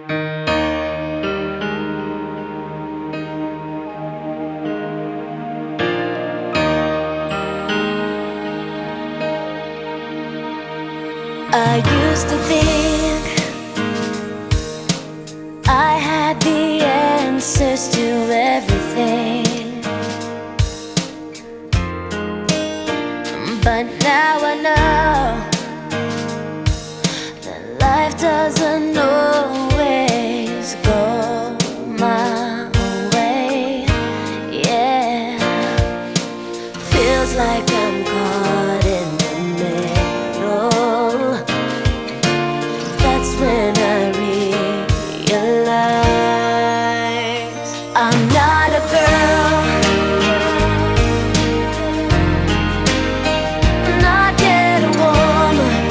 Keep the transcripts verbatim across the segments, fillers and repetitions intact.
I used to think I had the answers to everything, but now I know that life doesn't always go my way. Yeah, feels like I'm caught in the middle. That's when I realize I'm not a girl, not yet a woman.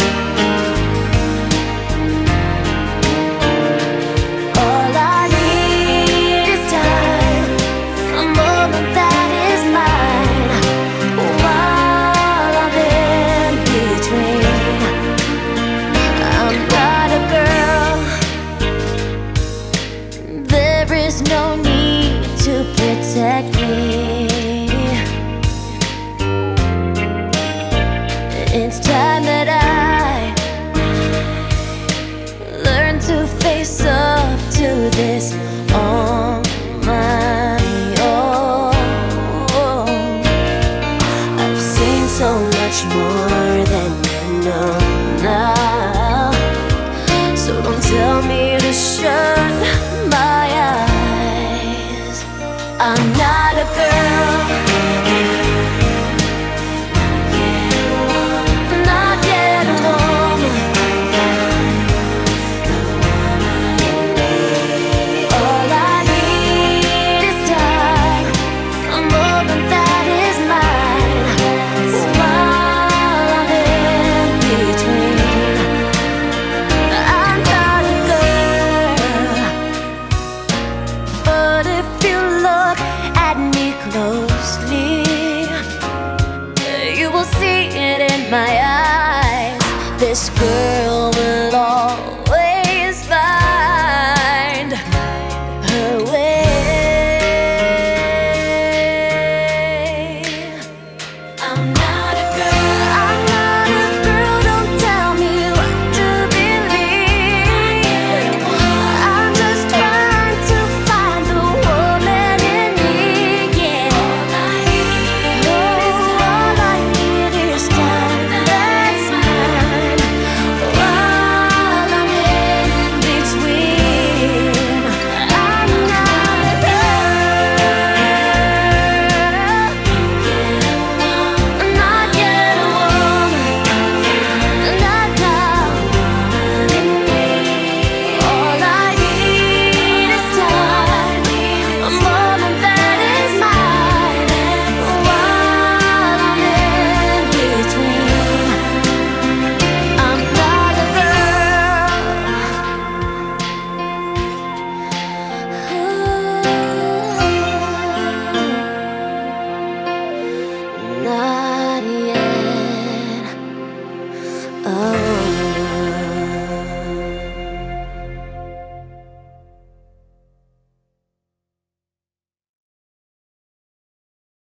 All I need is time, a moment that is mine, while I'm in between. I'm not a girl, there is no need to protect me. It's time that I learn to face up to this on my own. I've seen so much more than you know now, so don't tell me to shut my